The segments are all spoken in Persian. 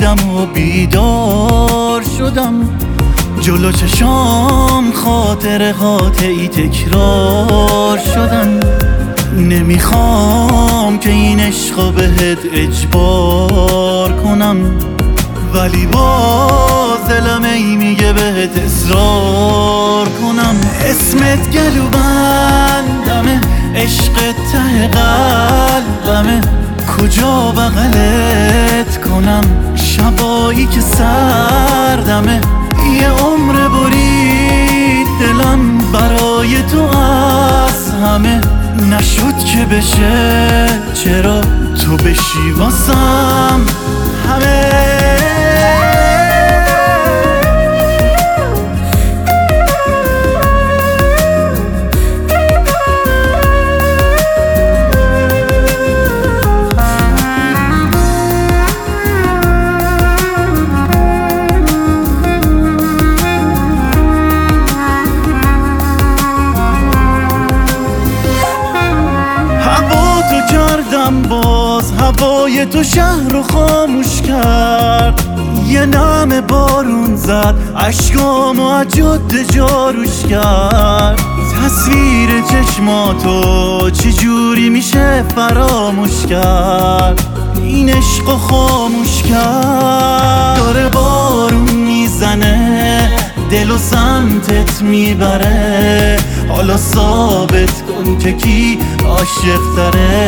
خوابیدم و بیدار شدم، جلو چشام خاطر قاطعی تکرار شدن. نمیخوام که این عشقو بهت اجبار کنم، ولی باز دلم ای میگه بهت اصرار کنم. اسمت گلو بندمه، عشق ته قلبمه، کجا بغلت کنم شبایی که سردمه. یه عمر برید دلم برای تو از همه، نشد که بشه چرا تو بشی واسم همه. باز هوای تو شهر رو خاموش کرد، یه نم بارون زد اشکامو از جاده جاروش کرد. تصویر چشماتو چجوری میشه فراموش کرد، این عشقو خاموش کرد. داره بارون میزنه دلو سمتت میبره، حالا ثابت کن که کی عاشق تره.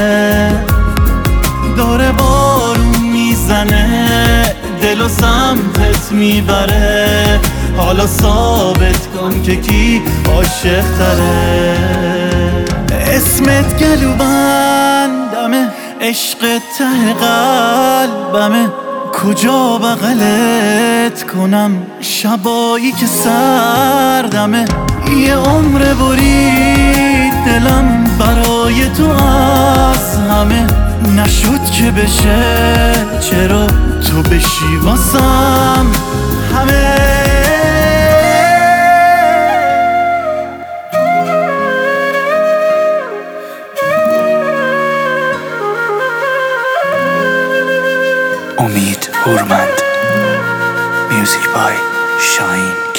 داره بارون میزنه دلو سمتت میبره، حالا ثابت کن که کی عاشق تره. اسمت گلو بندمه، عشق ته قلبمه، کجا بغلت کنم شبایی که سردمه. یه عمر برید دلم برای تو از همه، نشد که بشه چرا تو بشی واسم همه. امید هورمند. میوزیک بای شاهین.